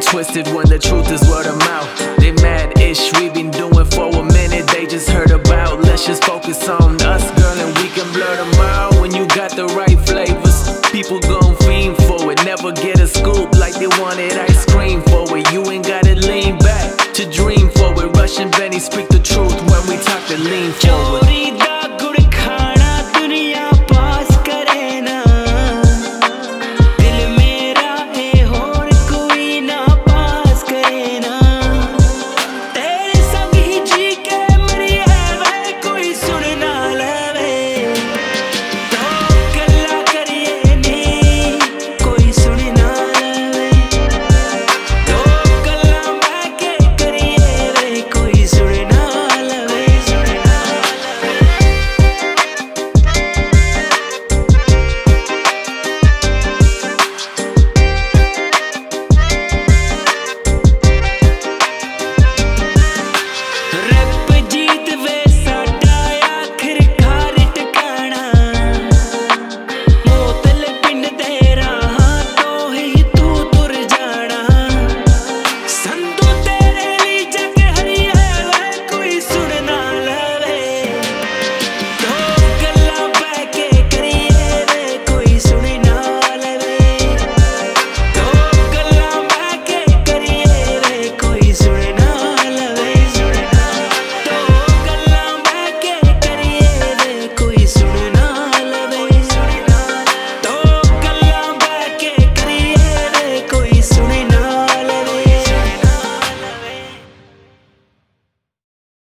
twisted when the truth is word of mouth. They mad-ish, we been doing for a minute, they just heard about. Let's just focus on us, girl, and we can blur them out. When you got the right flavors, people gon' fiend for it. Never get a scoop like they wanted ice cream for it. You ain't gotta lean back to dream